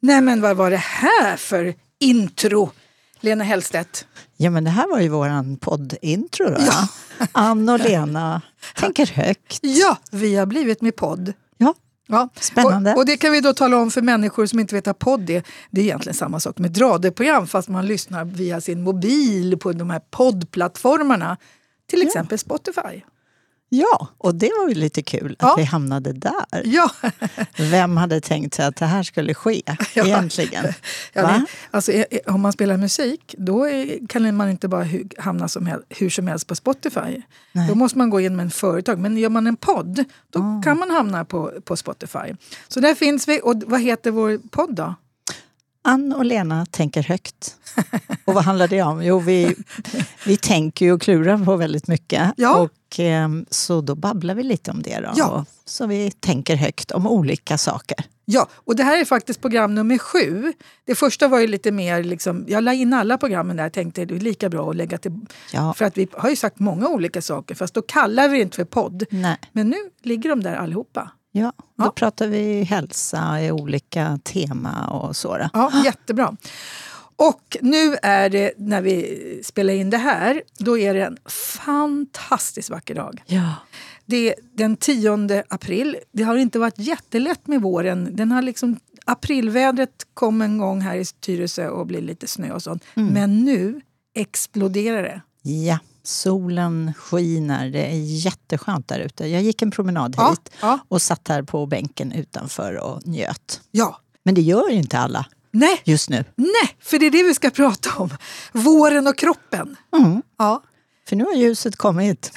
Nej, men vad var det här för intro, Lena Hellstedt? Ja, men det här var ju våran poddintro då. Ja. Ann och Lena tänker högt. Ja, vi har blivit med podd. Ja, spännande. Och det kan vi då tala om för människor som inte vet vad podd är. Det är egentligen samma sak med ett radioprogram fast man lyssnar via sin mobil på de här poddplattformarna. Till exempel Spotify. Ja, och det var ju lite kul att vi hamnade där. Ja. Vem hade tänkt sig att det här skulle ske egentligen? Va? Alltså, om man spelar musik, då kan man inte bara hamna hur som helst på Spotify. Nej. Då måste man gå in med en företag. Men gör man en podd, då kan man hamna på Spotify. Så där finns vi. Och vad heter vår podd då? Ann och Lena tänker högt. Och vad handlar det om? Jo, vi tänker ju och klurar på väldigt mycket. Ja. Och så då babblar vi lite om det då. Ja. Så vi tänker högt om olika saker. Ja, och det här är faktiskt program nummer 7. Det första var ju lite mer, liksom, jag la in alla programmen där, tänkte det är lika bra att lägga till. Ja. För att vi har ju sagt många olika saker, fast då kallar vi det inte för podd. Nej. Men nu ligger de där allihopa. Ja, då pratar vi hälsa i olika tema och så. Då. Ja, jättebra. Och nu är det, när vi spelar in det här, då är det en fantastiskt vacker dag. Ja. Det är den 10 april. Det har inte varit jättelätt med våren. Den har liksom, aprilvädret kom en gång här i Tyresö och blir lite snö och sånt. Mm. Men nu exploderar det. Ja. Solen skiner, det är jätteskönt där ute. Jag gick en promenad hit och satt här på bänken utanför och njöt. Ja. Men det gör ju inte alla. Nej. Just nu. Nej, för det är det vi ska prata om. Våren och kroppen. Mm. Ja. För nu har ljuset kommit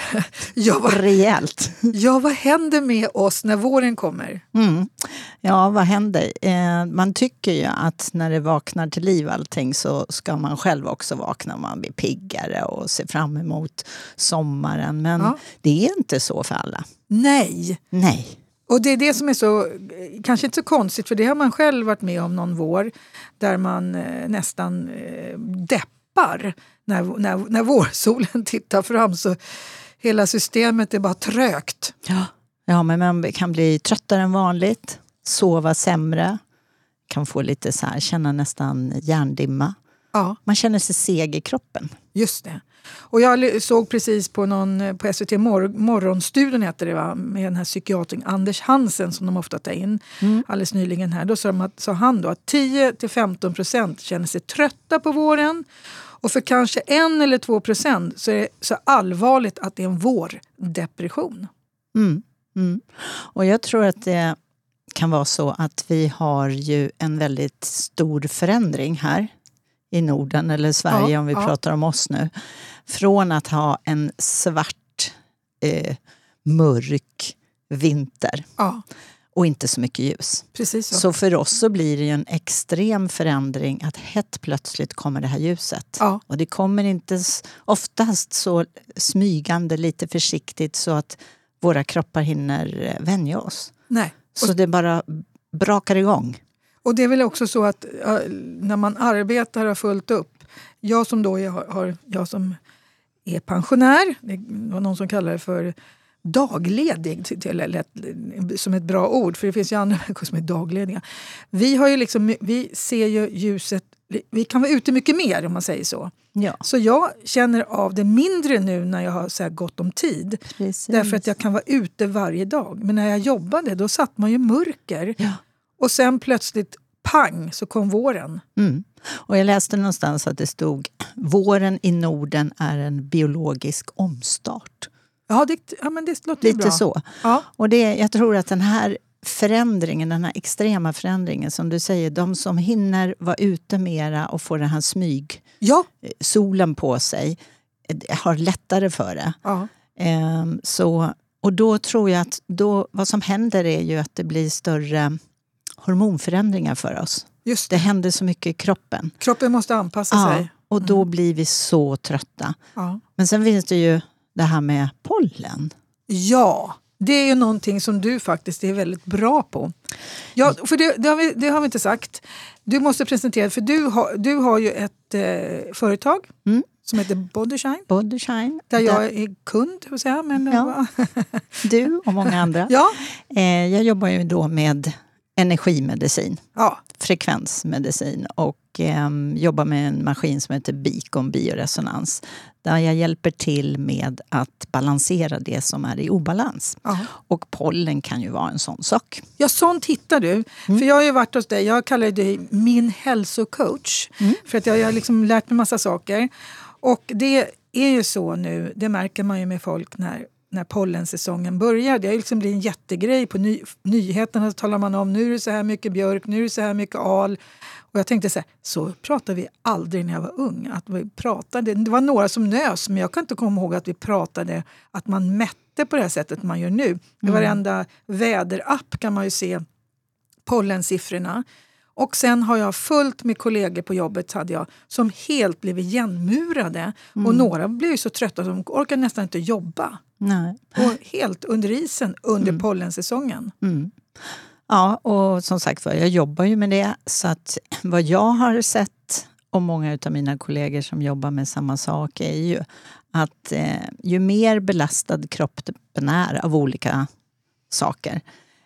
rejält. Ja, vad händer med oss när våren kommer? Mm. Ja, vad händer? Man tycker ju att när det vaknar till liv allting så ska man själv också vakna. Man blir piggare och ser fram emot sommaren. Men det är inte så för alla. Nej. Och det är det som är så, kanske inte så konstigt, för det har man själv varit med om någon vår där man nästan deppar när vårsolen tittar fram, så hela systemet är bara trögt. Ja, men man kan bli tröttare än vanligt, sova sämre, kan få lite så här, känna nästan hjärndimma. Ja. Man känner sig seg i kroppen. Just det. Och jag såg precis på SVT Morgonstudion heter det, va? Med den här psykiatern Anders Hansen som de ofta tar in alldeles nyligen här. Då sa han då att 10-15% känner sig trötta på våren. Och för kanske 1 eller 2% så är det så allvarligt att det är en vårdepression. Och jag tror att det kan vara så att vi har ju en väldigt stor förändring här i Norden eller Sverige om vi pratar om oss nu. Från att ha en svart, mörk vinter och inte så mycket ljus. Precis så. Så för oss så blir det ju en extrem förändring att helt plötsligt kommer det här ljuset. Ja. Och det kommer inte oftast så smygande, lite försiktigt så att våra kroppar hinner vänja oss. Nej. Så det bara brakar igång. Och det är väl också så att när man arbetar och fullt upp. Jag som är pensionär, det var någon som kallar det för dagledig, som ett bra ord, för det finns ju andra människor som är daglediga. Vi ser ju ljuset, vi kan vara ute mycket mer om man säger så. Ja. Så jag känner av det mindre nu när jag har så här gott om tid. Precis. Därför att jag kan vara ute varje dag. Men när jag jobbade, då satt man ju mörker. Ja. Och sen plötsligt, pang, så kom våren. Och jag läste någonstans att det stod våren i Norden är en biologisk omstart. Ja, men det låter lite bra. Lite så. Ja. Och jag tror att den här förändringen, den här extrema förändringen som du säger, de som hinner vara ute mera och få den här solen på sig har lättare för det. Ja. Och då tror jag att vad som händer är ju att det blir större hormonförändringar för oss. Just det. Det händer så mycket i kroppen. Kroppen måste anpassa sig. Och då blir vi så trötta. Ja. Men sen finns det ju det här med pollen. Ja, det är ju någonting som du faktiskt är väldigt bra på. Ja, för det har vi inte sagt. Du måste presentera, för du har ju ett företag som heter Bodyshine. Bodyshine. Där jag är kund, vill säga. Men du och många andra. Ja. Jag jobbar ju då med energimedicin, frekvensmedicin och jobbar med en maskin som heter Beacon bioresonans. Där jag hjälper till med att balansera det som är i obalans. Och pollen kan ju vara en sån sak. Ja, sånt hittar du. För jag har ju varit hos dig, jag kallar dig min hälsocoach. För att jag har liksom lärt mig massa saker. Och det är ju så nu, det märker man ju med folk när pollensäsongen börjar. Det har liksom blivit en jättegrej på nyheterna. Så talar man om, nu är det så här mycket björk, nu är det så här mycket al. Och jag tänkte så pratade vi aldrig när jag var ung. Att vi pratade, det var några som nös, men jag kan inte komma ihåg att vi pratade, att man mätte på det här sättet man gör nu. I varenda väderapp kan man ju se pollensiffrorna. Och sen har jag fullt med kollegor på jobbet som helt blev igenmurade. Och några blev så trötta att de orkar nästan inte jobba. Nej. Och helt under isen under pollensäsongen. Ja, och som sagt jag jobbar ju med det. Så att vad jag har sett, och många av mina kollegor som jobbar med samma sak, är ju att ju mer belastad kroppen är av olika saker,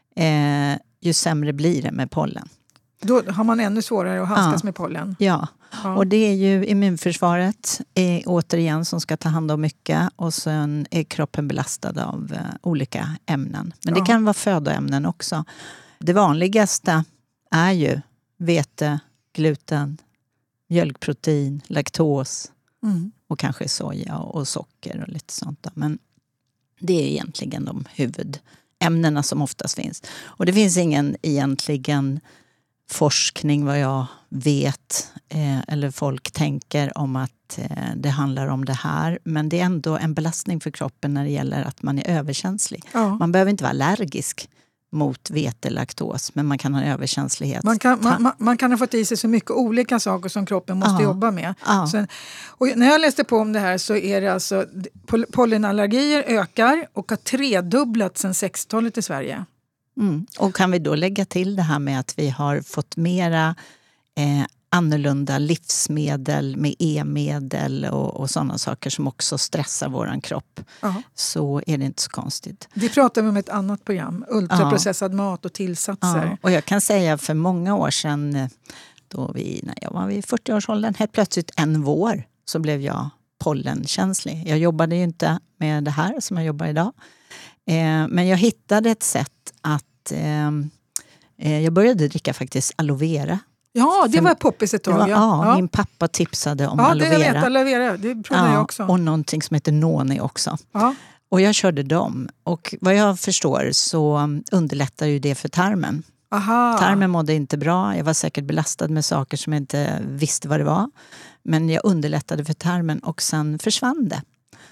ju sämre blir det med pollen. Då har man ännu svårare att handskas med pollen. Ja, och det är ju immunförsvaret återigen som ska ta hand om mycket. Och sen är kroppen belastad av olika ämnen. Men det kan vara födoämnen också. Det vanligaste är ju vete, gluten, mjölkprotein, laktos och kanske soja och socker och lite sånt. Men det är egentligen de huvudämnena som oftast finns. Och det finns ingen egentligen forskning vad jag vet eller folk tänker om att det handlar om det här. Men det är ändå en belastning för kroppen när det gäller att man är överkänslig. Man behöver inte vara allergisk mot vetelaktos, men man kan ha överkänslighet. Man kan ha fått i sig så mycket olika saker som kroppen måste jobba med. Sen, och när jag läste på om det här så är det alltså pollenallergier ökar och har tredubblats sedan 60-talet i Sverige. Och kan vi då lägga till det här med att vi har fått mera annorlunda livsmedel med e-medel och sådana saker som också stressar våran kropp, så är det inte så konstigt. Det pratar vi om ett annat program, ultraprocessad mat och tillsatser. Och jag kan säga för många år sedan, när jag var vid 40-årsåldern, helt plötsligt en vår så blev jag pollenkänslig. Jag jobbade ju inte med det här som jag jobbar idag. Men jag hittade ett sätt att jag började dricka faktiskt aloe vera. Ja, det var poppis ett tag. Min pappa tipsade om aloe vera. Ja, det vet aloe vera. Det provade jag också. Och någonting som heter noni också. Ja. Och jag körde dem. Och vad jag förstår så underlättar ju det för tarmen. Aha. Tarmen mådde inte bra. Jag var säkert belastad med saker som jag inte visste vad det var. Men jag underlättade för tarmen och sen försvann det.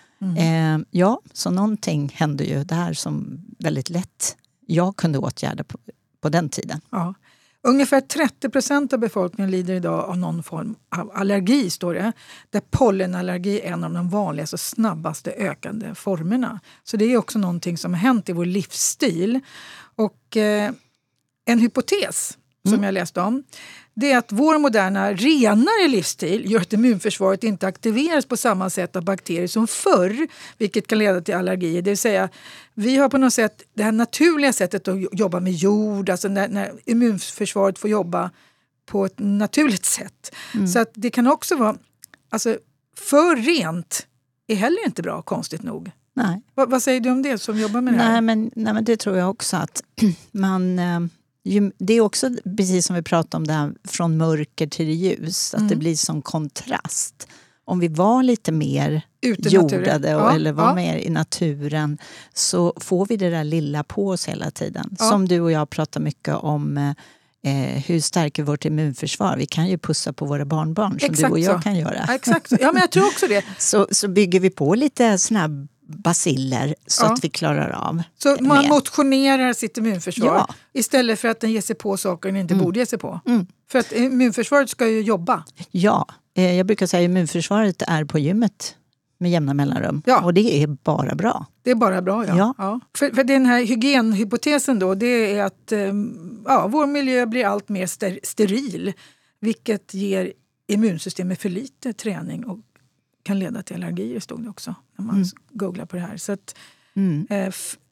Så någonting hände ju där som väldigt lätt jag kunde åtgärda på den tiden. Ja. Ungefär 30% av befolkningen lider idag av någon form av allergi, står det. Där pollenallergi är en av de vanligaste och snabbaste ökande formerna. Så det är också någonting som har hänt i vår livsstil. Och en hypotes som jag läste om, det är att vår moderna, renare livsstil gör att immunförsvaret inte aktiveras på samma sätt av bakterier som förr, vilket kan leda till allergier. Det vill säga, vi har på något sätt det här naturliga sättet att jobba med jord, alltså när immunförsvaret får jobba på ett naturligt sätt. Så att det kan också vara, alltså för rent är heller inte bra, konstigt nog. Nej. Vad säger du om det som jobbar med det här? Nej, men det tror jag också att man... Det är också precis som vi pratade om det här från mörker till ljus. Att det blir som kontrast. Om vi var lite mer jordade eller var mer i naturen, så får vi det där lilla på oss hela tiden. Som du och jag pratar mycket om hur stärker vårt immunförsvar. Vi kan ju pussa på våra barnbarn som du och jag kan göra. Exakt. Ja, men jag tror också det. så bygger vi på lite snabb basiller så att vi klarar av. Så man motionerar sitt immunförsvar istället för att den ger sig på saker den inte borde ge sig på. För att immunförsvaret ska ju jobba. Ja, jag brukar säga att immunförsvaret är på gymmet med jämna mellanrum. Ja. Och det är bara bra. Det är bara bra, ja. För den här hygienhypotesen då, det är att vår miljö blir allt mer steril, vilket ger immunsystemet för lite träning och kan leda till allergier, stod det också när man googlar på det här. Så att,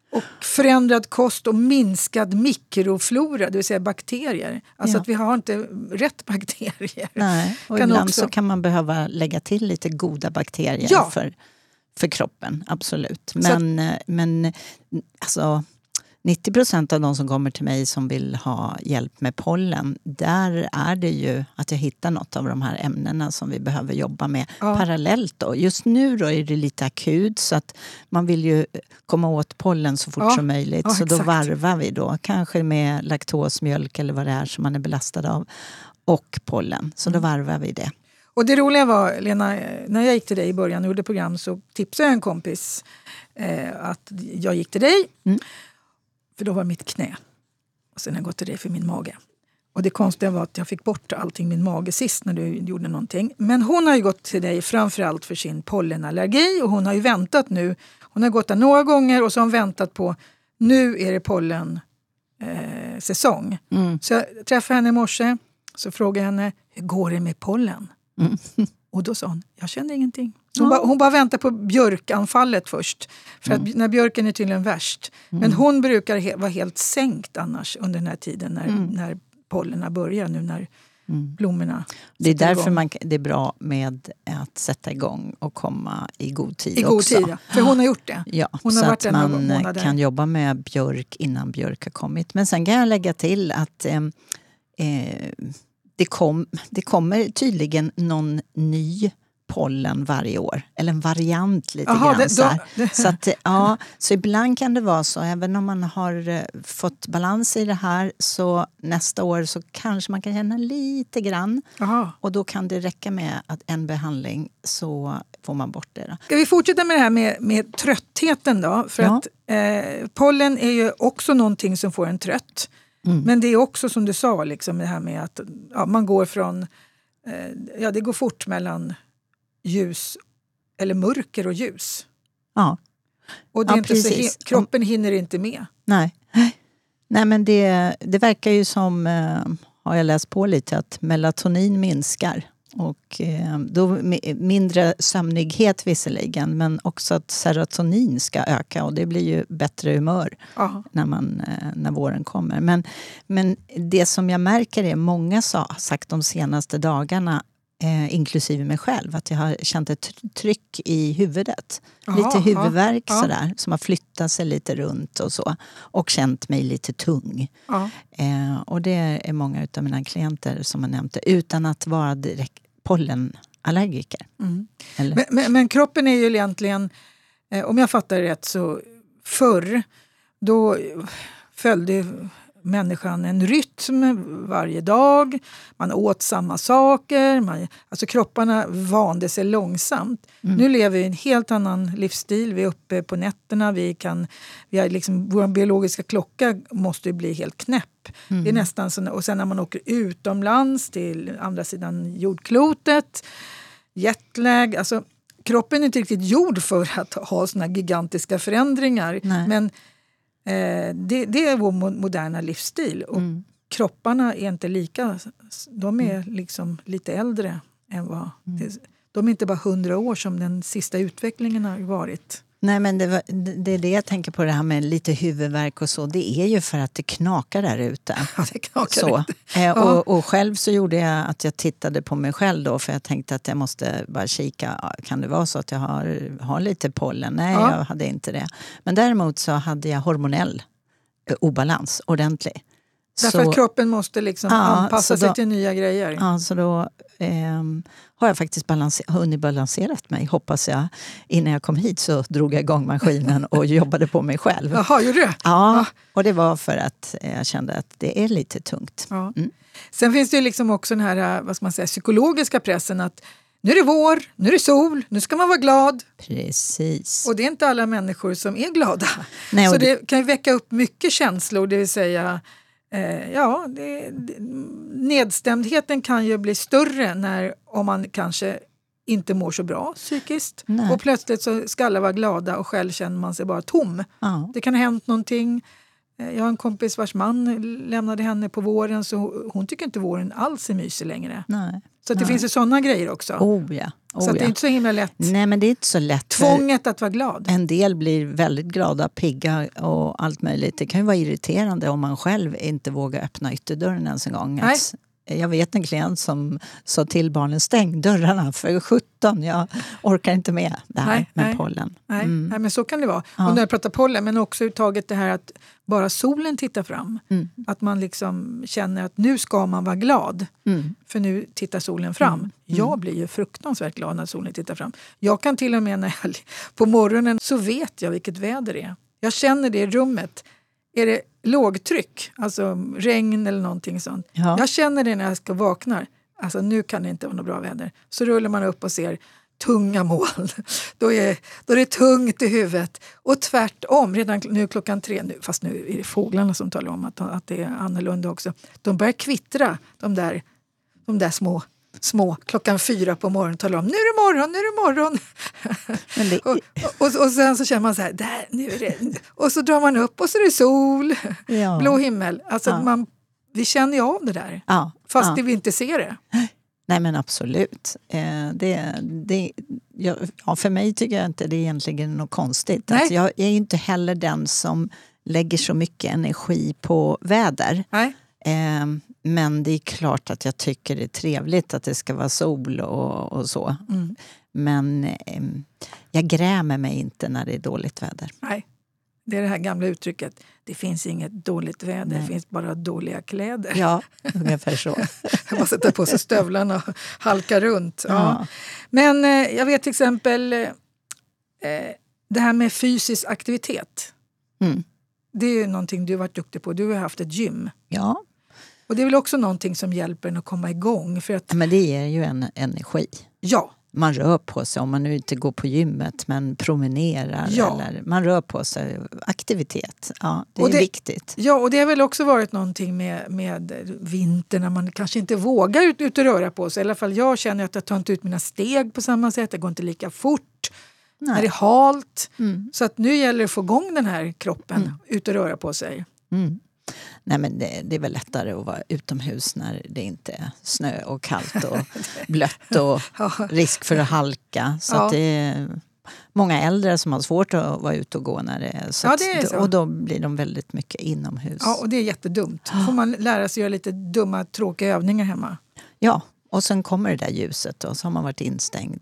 Och förändrad kost och minskad mikroflora, det vill säga bakterier. Alltså att vi har inte rätt bakterier. Nej, och ibland så kan man behöva lägga till lite goda bakterier för kroppen, absolut. Men alltså 90% av de som kommer till mig som vill ha hjälp med pollen, där är det ju att jag hittar något av de här ämnena som vi behöver jobba med parallellt då. Just nu då är det lite akut så att man vill ju komma åt pollen så fort som möjligt. Så då varvar vi då, kanske med laktosmjölk eller vad det är som man är belastad av och pollen. Så då varvar vi det. Och det roliga var, Lena, när jag gick till dig i början och gjorde program så tipsade jag en kompis att jag gick till dig. För då var mitt knä. Och sen har jag gått till dig för min mage. Och det konstiga var att jag fick bort allting min mage sist när du gjorde någonting. Men hon har ju gått till dig framförallt för sin pollenallergi. Och hon har ju väntat nu. Hon har gått där några gånger och så har hon väntat på nu är det pollen säsong. Så jag träffade henne i morse. Så frågade jag henne, hur går det med pollen? Och då sa hon, jag kände ingenting. Hon bara väntar på björkanfallet först. För att när björken är tydligen värst. Men hon brukar vara helt sänkt annars under den här tiden när pollerna börjar. Nu när blommorna det är därför det är bra med att sätta igång och komma i god tid också. I god tid, ja. För hon har gjort det. Ja, hon har så varit att man kan jobba med björk innan björk har kommit. Men sen kan jag lägga till att det kommer tydligen någon ny pollen varje år. Eller en variant lite grann. Så, att, så ibland kan det vara så. Även om man har fått balans i det här så nästa år så kanske man kan känna lite grann. Och då kan det räcka med att en behandling så får man bort det. Då. Ska vi fortsätta med det här med tröttheten då? För att pollen är ju också någonting som får en trött. Men det är också som du sa liksom, det här med att man går från det går fort mellan ljus eller mörker och ljus. Och det är inte så, kroppen hinner inte med. Nej, men det verkar ju som har jag läst på lite att melatonin minskar. Och då mindre sömnighet visserligen, men också att serotonin ska öka och det blir ju bättre humör när våren kommer. Men det som jag märker är många har sagt de senaste dagarna, inklusive mig själv, att jag har känt ett tryck i huvudet. Lite huvudvärk sådär, som har flyttat sig lite runt och så. Och känt mig lite tung. Och det är många av mina klienter som har nämnt det, utan att vara direkt pollenallergiker. Men kroppen är ju egentligen, om jag fattar rätt så förr, då följde människan en rytm varje dag. Man åt samma saker. Alltså kropparna vande sig långsamt. Nu lever vi i en helt annan livsstil. Vi är uppe på nätterna. Vi har liksom, vår biologiska klocka måste bli helt knäpp. Det är nästan så, och sen när man åker utomlands till andra sidan jordklotet, jetlag, alltså kroppen är inte riktigt gjord för att ha såna gigantiska förändringar. Men det är vår moderna livsstil och kropparna är inte lika, de är liksom lite äldre än vad de är inte bara 100 år som den sista utvecklingen har varit. Nej, men det är det jag tänker på, det här med lite huvudvärk och så. Det är ju för att det knakar där ute. Det knakar så. Och själv så gjorde jag att jag tittade på mig själv då, för jag tänkte att jag måste bara kika. Kan det vara så att jag har lite pollen? Nej, jag hade inte det. Men däremot så hade jag hormonell obalans ordentlig. Därför att kroppen måste liksom anpassa sig till nya grejer. Ja, så då har jag faktiskt hunnit balanserat mig, hoppas jag. Innan jag kom hit så drog jag igång maskinen och jobbade på mig själv. Jaha, gjorde du? Ja, och det var för att jag kände att det är lite tungt. Sen finns det ju liksom också den här, vad ska man säga, psykologiska pressen att nu är det vår, nu är det sol, nu ska man vara glad. Precis. Och det är inte alla människor som är glada. Nej, så det kan ju väcka upp mycket känslor, det vill säga nedstämdheten kan ju bli större om man kanske inte mår så bra psykiskt. Nej. Och plötsligt så ska alla vara glada och själv känner man sig bara tom. Det kan ha hänt någonting. Jag har en kompis vars man lämnade henne på våren, så hon tycker inte våren alls är mysig längre. Nej. Så det finns ju sådana grejer också. Så att det är inte så himla lätt. Nej, men det är inte så lätt. Tvånget att vara glad. En del blir väldigt glada, pigga och allt möjligt. Det kan ju vara irriterande om man själv inte vågar öppna ytterdörren ens en gång. Jag vet en klient som sa till barnen, stäng dörrarna för 17. Jag orkar inte med det här med pollen. Nej, men så kan det vara. Och när jag pratar pollen, men också uttaget det här att bara solen tittar fram. Att man liksom känner att nu ska man vara glad. För nu tittar solen fram. Jag blir ju fruktansvärt glad när solen tittar fram. Jag kan till och med när jag på morgonen så vet jag vilket väder det är. Jag känner det i rummet. Är det lågtryck, alltså regn eller någonting sånt. Ja. Jag känner det när jag ska vakna. Alltså nu kan det inte vara något bra väder. Så rullar man upp och ser tunga moln. Då är det tungt i huvudet. Och tvärtom, redan nu 3:00 nu, fast nu är det fåglarna som talar om att det är annorlunda också. De börjar kvittra, de där små 4:00 på morgonen talar om nu är det morgon. och sen så känner man så här, nu är det. Och så drar man upp och så är det sol, blå himmel. Alltså vi känner ju av det där, fast det vi inte ser det. Nej, men absolut. För mig tycker jag inte det är egentligen något konstigt. Alltså, jag är inte heller den som lägger så mycket energi på väder. Nej. Men det är klart att jag tycker det är trevligt att det ska vara sol och så. Men jag grämer mig inte när det är dåligt väder. Nej, det är det här gamla uttrycket. Det finns inget dåligt väder, det finns bara dåliga kläder. Ja, ungefär så. Man sätter på sig stövlarna och halkar runt. Ja. Men jag vet till exempel det här med fysisk aktivitet. Det är ju någonting du har varit duktig på. Du har haft ett gym. Ja. Och det är väl också någonting som hjälper en att komma igång. För att... Men det ger ju en energi. Ja. Man rör på sig, om man nu inte går på gymmet men promenerar. Eller man rör på sig. Aktivitet, det är viktigt. Ja, och det har väl också varit någonting med vintern när man kanske inte vågar ut och röra på sig. I alla fall jag känner att jag tar inte ut mina steg på samma sätt. Det går inte lika fort. Nej. När det är halt. Så att nu gäller det att få igång den här kroppen ut och röra på sig. Nej, men det är väl lättare att vara utomhus när det inte är snö och kallt och blött och risk för att halka. Så att det är många äldre som har svårt att vara ute och gå när det är så. Det är så. Och då blir de väldigt mycket inomhus. Ja, och det är jättedumt. Får man lära sig göra lite dumma, tråkiga övningar hemma. Ja, och sen kommer det där ljuset och så har man varit instängd.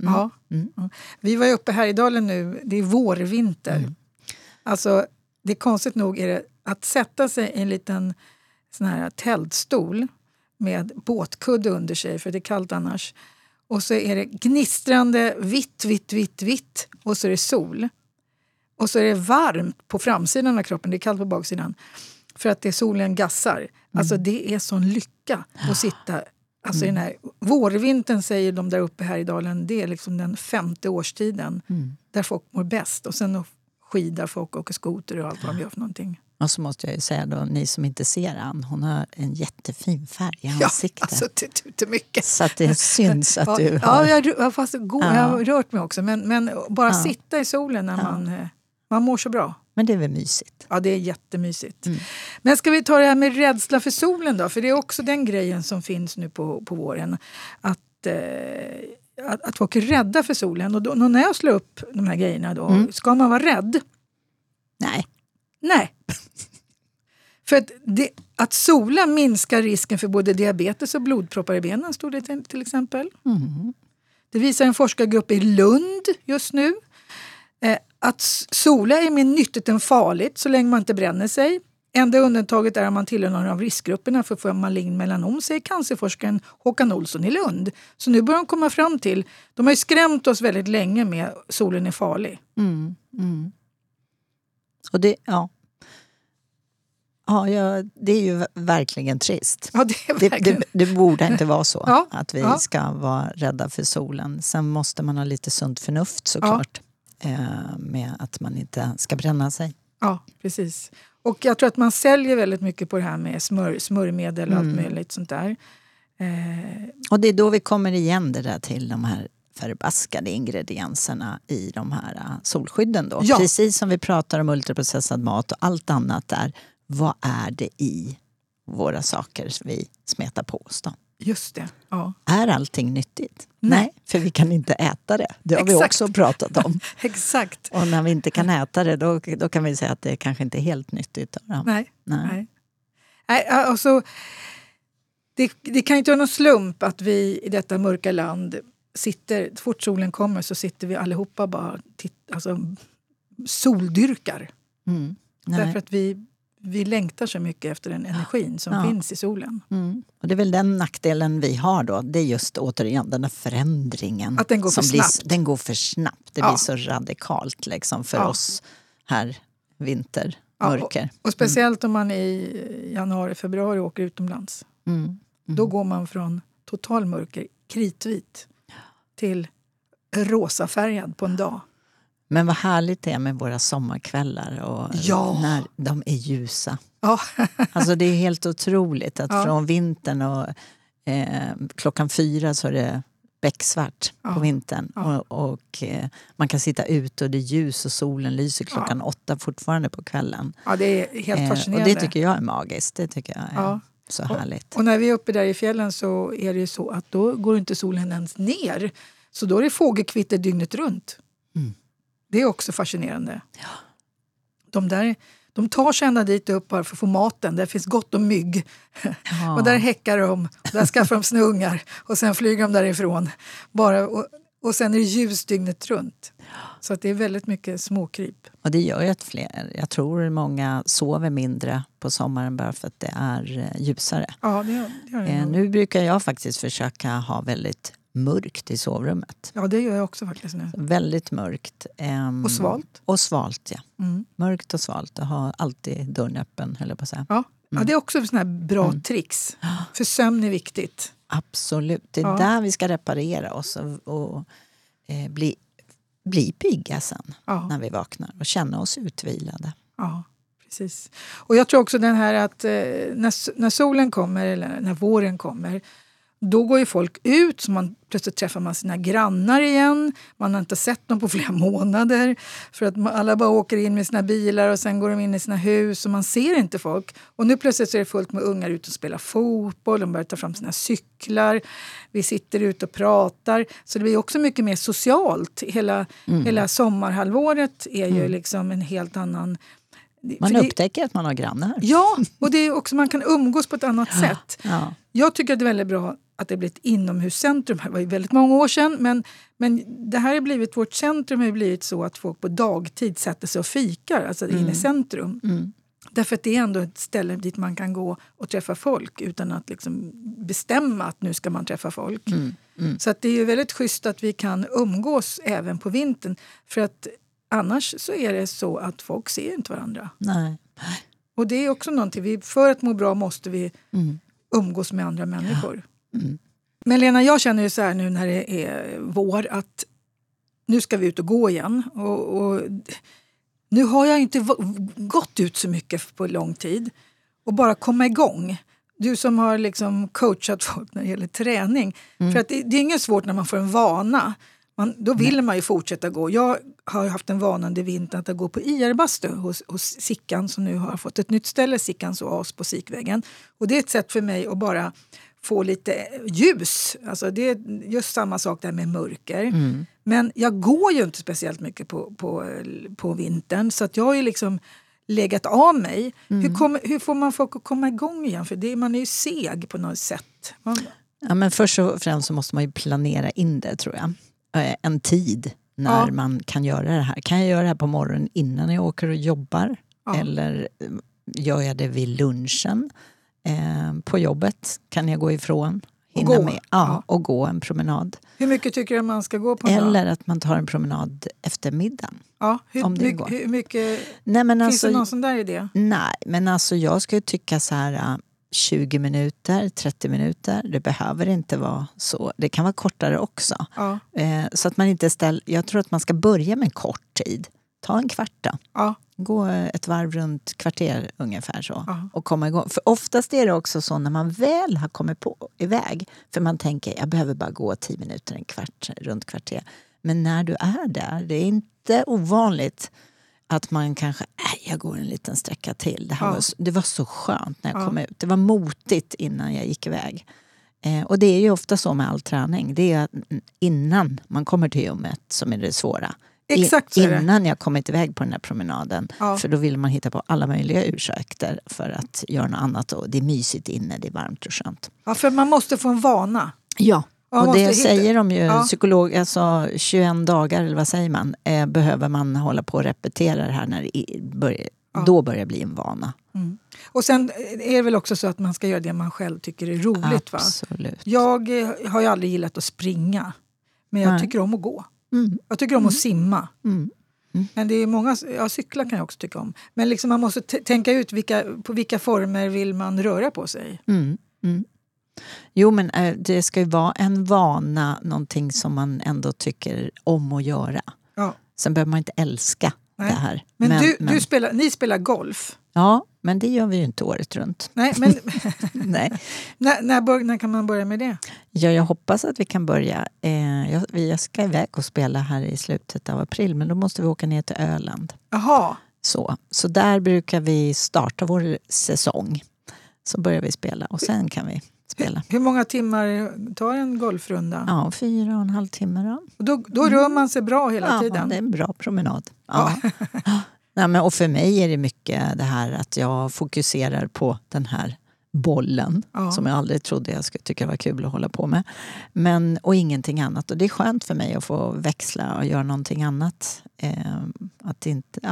Vi var ju uppe här i dalen nu, det är vårvinter. Alltså, det är konstigt nog är det att sätta sig i en liten sån här tältstol med båtkudde under sig, för det är kallt annars. Och så är det gnistrande vitt och så är det sol. Och så är det varmt på framsidan av kroppen, det är kallt på baksidan. För att det är solen gassar. Alltså det är sån lycka att sitta. Alltså den här vårvintern, säger de där uppe här i dalen, det är liksom den 5:e årstiden där folk mår bäst. Och sen skidar folk, åker skoter och allt vad de gör för någonting. Och så måste jag ju säga då, ni som inte ser Ann, hon har en jättefin färg i ansiktet. Ja, alltså det är mycket. Så att det syns att du har... Ja, jag har rört mig också. Men bara sitta i solen när man mår så bra. Men det är väl mysigt? Ja, det är jättemysigt. Men ska vi ta det här med rädsla för solen då? För det är också den grejen som finns nu på våren. Att folk är rädda för solen. Och då, när jag slår upp de här grejerna då, ska man vara rädd? Nej. För att sola minskar risken för både diabetes och blodproppar i benen, stod det till exempel. Det visar en forskargrupp i Lund just nu. Att sola är mer nyttigt än farligt så länge man inte bränner sig. Enda undantaget är om man tillhör någon av riskgrupperna för att få malign melanom, säger cancerforskaren Håkan Olsson i Lund. Så nu börjar de komma fram till, de har ju skrämt oss väldigt länge med solen är farlig. Och det, det är ju verkligen trist. Ja, det är verkligen. Det borde inte vara så att vi ska vara rädda för solen. Sen måste man ha lite sunt förnuft såklart. Med att man inte ska bränna sig. Ja, precis. Och jag tror att man säljer väldigt mycket på det här med smörjmedel och allt möjligt sånt där. Och det är då vi kommer igen det där till de här förbaskade ingredienserna i de här solskydden då. Ja. Precis som vi pratar om ultraprocessad mat och allt annat där. Vad är det i våra saker vi smetar på oss då? Just det, ja. Är allting nyttigt? Nej, för vi kan inte äta det. Det har vi också pratat om. Exakt. Och när vi inte kan äta det, då kan vi säga att det kanske inte är helt nyttigt. Nej. Alltså, det kan inte vara någon slump att vi i detta mörka land sitter, fort solen kommer så sitter vi allihopa bara soldyrkar. Därför att vi längtar så mycket efter den energin som finns i solen. Och det är väl den nackdelen vi har då. Det är just återigen den här förändringen. Att den går för snabbt. Den går för snabbt. Det blir så radikalt liksom för oss här vintermörker. Och speciellt om man i januari, februari åker utomlands. Då går man från total mörker, kritvit, till rosafärgad på en dag. Men vad härligt det är med våra sommarkvällar och när de är ljusa. Ja. Alltså det är helt otroligt att från vintern och klockan 4 så är det becksvart på vintern. Och man kan sitta ute och det är ljus och solen lyser klockan 8 fortfarande på kvällen. Ja, det är helt fascinerande. Och det tycker jag är magiskt. Det tycker jag är så härligt. Och när vi är uppe där i fjällen så är det ju så att då går inte solen ens ner. Så då är det fågelkvitter dygnet runt. Det är också fascinerande. Ja. De tar sig ända dit upp bara för att få maten. Där finns gott om mygg. Ja. Och där häckar de. Där skaffar de sina ungar. Och sen flyger de därifrån. Och sen är det ljus dygnet runt. Så att det är väldigt mycket småkryp. Och det gör ju att jag tror många sover mindre på sommaren bara för att det är ljusare. Ja, det gör det. Nu brukar jag faktiskt försöka ha väldigt mörkt i sovrummet. Ja, det gör jag också faktiskt nu. Väldigt mörkt. Och svalt. Och svalt, ja. Mörkt och svalt. Jag har alltid dörren öppen, höll jag på att säga. Ja, det är också såna här bra tricks. För sömn är viktigt. Absolut. Det är där vi ska reparera oss och bli pigga sen när vi vaknar. Och känna oss utvilade. Ja, precis. Och jag tror också den här att när solen kommer eller när våren kommer, då går ju folk ut, så man plötsligt träffar man sina grannar igen. Man har inte sett dem på flera månader. För att alla bara åker in med sina bilar och sen går de in i sina hus och man ser inte folk. Och nu plötsligt så är det fullt med ungar ute och spelar fotboll. De börjar ta fram sina cyklar. Vi sitter ute och pratar. Så det blir också mycket mer socialt. Hela sommarhalvåret är ju liksom en helt annan... Man upptäcker att man har grannar. Ja, och det är också man kan umgås på ett annat sätt. Ja. Jag tycker att det är väldigt bra att det blir ett inomhuscentrum. Det var ju väldigt många år sedan. Men det här har blivit, vårt centrum har blivit så att folk på dagtid sätter sig och fikar. Alltså inne i centrum. Därför att det är ändå ett ställe dit man kan gå och träffa folk utan att liksom bestämma att nu ska man träffa folk. Så att det är ju väldigt schysst att vi kan umgås även på vintern. För att annars så är det så att folk ser inte varandra. Nej. Och det är också någonting. För att må bra måste vi umgås med andra människor. Men Lena, jag känner ju så här nu när det är vår att nu ska vi ut och gå igen. Och nu har jag inte gått ut så mycket på lång tid. Och bara komma igång. Du som har liksom coachat folk när det gäller träning. För att det är inget svårt när man får en vana. Då vill man ju fortsätta gå. Jag har haft en vana under vintern att gå på IR-bastu hos Sickan som nu har fått ett nytt ställe, Sickans oas på Sikvägen. Och det är ett sätt för mig att bara få lite ljus. Alltså det är just samma sak där med mörker. Men jag går ju inte speciellt mycket på vintern så att jag har ju liksom legat av mig. Hur får man folk att komma igång igen? För man är ju seg på något sätt. Ja, men först och främst så måste man ju planera in det, tror jag. En tid när man kan göra det här. Kan jag göra det här på morgonen innan jag åker och jobbar? Eller gör jag det vid lunchen? På jobbet kan jag gå ifrån. Och gå en promenad. Hur mycket tycker du man ska gå på en dag? Eller att man tar en promenad efter middagen. Ja, hur mycket finns det någon sån där idé? Nej, men alltså jag skulle tycka så här 20 minuter, 30 minuter. Det behöver inte vara så. Det kan vara kortare också. Ja. Så att man inte jag tror att man ska börja med en kort tid. Ta en kvart då. Ja. Gå ett varv runt kvarter ungefär så. Ja. Och komma igång. För oftast är det också så när man väl har kommit iväg. För man tänker, jag behöver bara gå 10 minuter, en kvart runt kvarter. Men när du är där, det är inte ovanligt att man kanske, jag går en liten sträcka till. Det var så skönt när jag kom ut. Det var motigt innan jag gick iväg. Och det är ju ofta så med all träning. Det är innan man kommer till gymmet som är det svåra. Exakt så är det. Innan jag kommit iväg på den här promenaden. Ja. För då vill man hitta på alla möjliga ursäkter för att göra något annat. Och det är mysigt inne, det är varmt och skönt. Ja, för man måste få en vana. Ja, och det säger de ju, Ja. psykolog, alltså 21 dagar eller vad säger man, behöver man hålla på och repetera det här när det då börjar bli en vana. Mm. Och sen är det väl också så att man ska göra det man själv tycker är roligt. Absolut. Va? Jag har ju aldrig gillat att springa, men jag tycker om att gå. Jag tycker om att simma. Men det är många, cykla kan jag också tycka om. Men liksom man måste tänka ut på vilka former vill man röra på sig. Jo, men det ska ju vara en vana, någonting som man ändå tycker om att göra. Ja. Sen behöver man inte älska det här. Men ni spelar golf. Ja, men det gör vi ju inte året runt. Nej, men Nej. när kan man börja med det? Ja, jag hoppas att vi kan börja. Jag ska iväg och spela här i slutet av april, men då måste vi åka ner till Öland. Jaha. Så där brukar vi starta vår säsong. Så börjar vi spela och sen kan vi spela. Hur många timmar tar en golfrunda? Ja, 4,5 timmar då. Och då rör man sig bra hela tiden? Ja, det är en bra promenad. Ja. Nej, men, och för mig är det mycket det här att jag fokuserar på den här bollen som jag aldrig trodde jag skulle tycka var kul att hålla på med. Och ingenting annat. Och det är skönt för mig att få växla och göra någonting annat. Att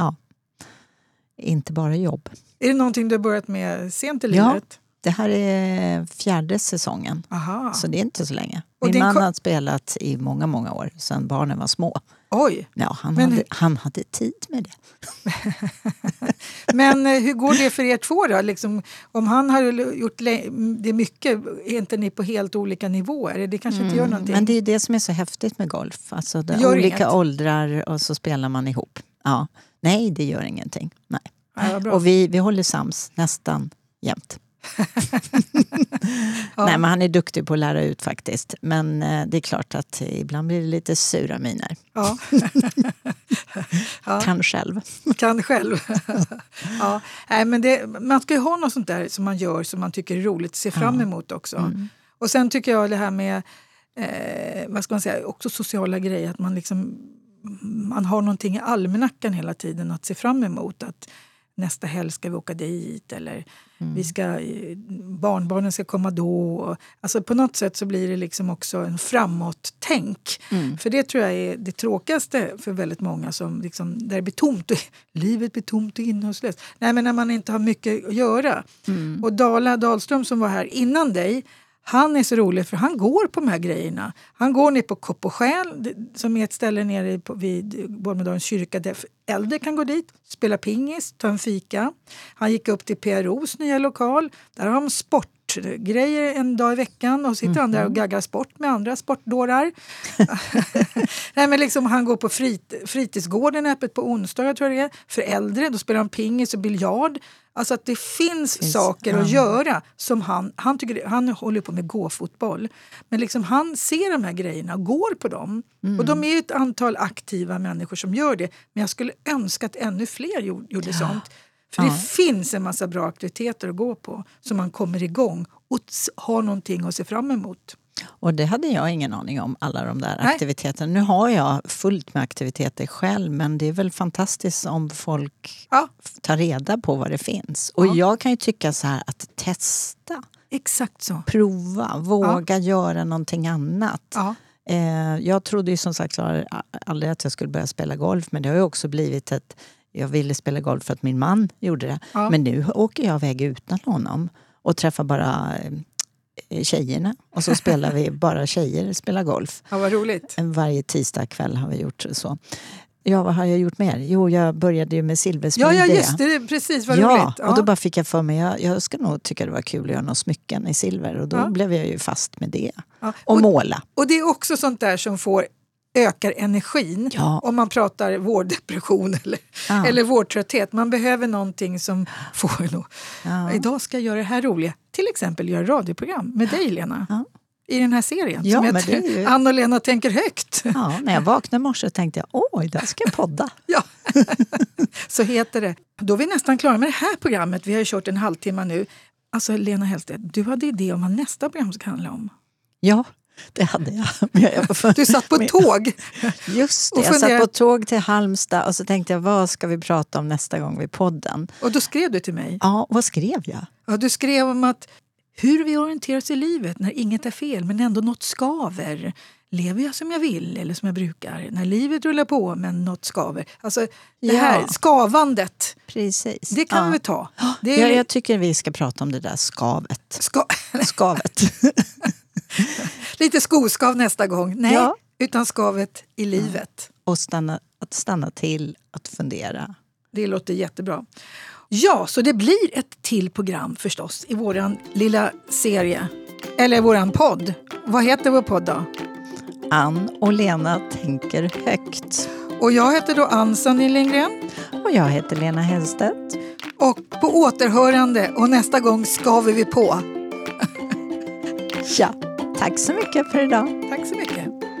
inte bara jobb. Är det någonting du har börjat med sent i livet? Ja, det här är 4:e säsongen. Aha. Så det är inte så länge. Och min man har spelat i många, många år sedan barnen var små. Oj! Ja, han hade tid med det. Men hur går det för er två då? Liksom, om han har gjort det mycket, är inte ni på helt olika nivåer? Det kanske inte gör någonting. Men det är det som är så häftigt med golf. Alltså olika åldrar och så spelar man ihop. Ja. Nej, det gör ingenting. Nej. Ja, och vi håller sams nästan jämt. Nej, men han är duktig på att lära ut faktiskt. Men det är klart att ibland blir det lite sura miner. Ja. Kan själv. Ja. Nej, men man ska ju ha något sånt där som man gör som man tycker är roligt att se fram emot också. Och sen tycker jag det här med vad ska man säga, också sociala grejer, att man har någonting i almanackan hela tiden att se fram emot, att nästa helg ska vi åka dit eller barnbarnen ska komma då. Alltså på något sätt så blir det liksom också en framåt-tänk. För det tror jag är det tråkigaste för väldigt många som liksom, där det blir tomt och livet blir tomt och innehållslöst. Nej, men när man inte har mycket att göra. Och Dahlström som var här innan dig, han är så rolig för han går på de här grejerna. Han går ner på Kopp och Själ som är ett ställe nere vid Bormedalens kyrka där äldre kan gå dit, spela pingis, ta en fika. Han gick upp till PROs nya lokal. Där har de sportgrejer en dag i veckan och sitter han där och gaggar sport med andra sportdårar. Nej, men liksom, han går på fritidsgården öppet på onsdagar tror jag det är. För äldre, då spelar han pingis och biljard. Alltså att det finns saker att göra som han tycker, han håller på med gåfotboll. Men liksom han ser de här grejerna och går på dem. Och de är ju ett antal aktiva människor som gör det. Men jag skulle önska att ännu fler gjorde sånt. För det finns en massa bra aktiviteter att gå på som man kommer igång och har någonting att se fram emot. Och det hade jag ingen aning om, alla de där aktiviteterna. Nu har jag fullt med aktiviteter själv, men det är väl fantastiskt om folk tar reda på vad det finns. Och jag kan ju tycka så här att testa. Exakt så. Prova, våga göra någonting annat. Ja. Jag trodde ju som sagt aldrig att jag skulle börja spela golf, men det har ju också blivit att jag ville spela golf för att min man gjorde det. Ja. Men nu åker jag iväg utan honom och träffar bara tjejerna. Och så spelar vi bara tjejer spelar golf. Ja, vad roligt. Varje tisdag kväll har vi gjort så. Ja, vad har jag gjort mer? Jo, jag började ju med silversmide. Ja, just det. Precis, vad roligt. Ja, och då bara fick jag för mig, jag ska nog tycka det var kul att göra några smycken i silver. Och då blev jag ju fast med det. Ja. Och måla. Och det är också sånt där som ökar energin. Ja. Om man pratar vårdepression eller vårdtrötthet. Man behöver någonting som får idag ska jag göra det här roliga. Till exempel göra radioprogram med dig, Lena. Ja. I den här serien som heter Ann och Lena tänker högt. Ja, när jag vaknade i morse tänkte jag, idag ska jag podda. Ja, så heter det. Då är vi nästan klara med det här programmet. Vi har ju kört en halvtimme nu. Alltså Lena Hellstedt, du hade idé om vad nästa program ska handla om. Ja, det hade jag. Du satt på tåg. Just det, jag satt på tåg till Halmstad och så tänkte jag, vad ska vi prata om nästa gång vid podden? Och då skrev du till mig. Ja, vad skrev jag? Ja, du skrev om att hur vi orienterar oss i livet när inget är fel men ändå något skaver. Lever jag som jag vill eller som jag brukar? När livet rullar på men något skaver. Alltså det här skavandet. Precis. Det kan vi ta. Jag tycker vi ska prata om det där skavet. Skavet. Lite skoskav nästa gång. Nej, utan skavet i livet. Och att stanna till, att fundera. Det låter jättebra. Ja, så det blir ett till program förstås i våran lilla serie. Eller våran podd. Vad heter vår podd då? Ann och Lena tänker högt. Och jag heter då Ann Sandin Lindgren. Och jag heter Lena Hellstedt. Och på återhörande och nästa gång skaver vi på. Ja, tack så mycket för idag. Tack så mycket.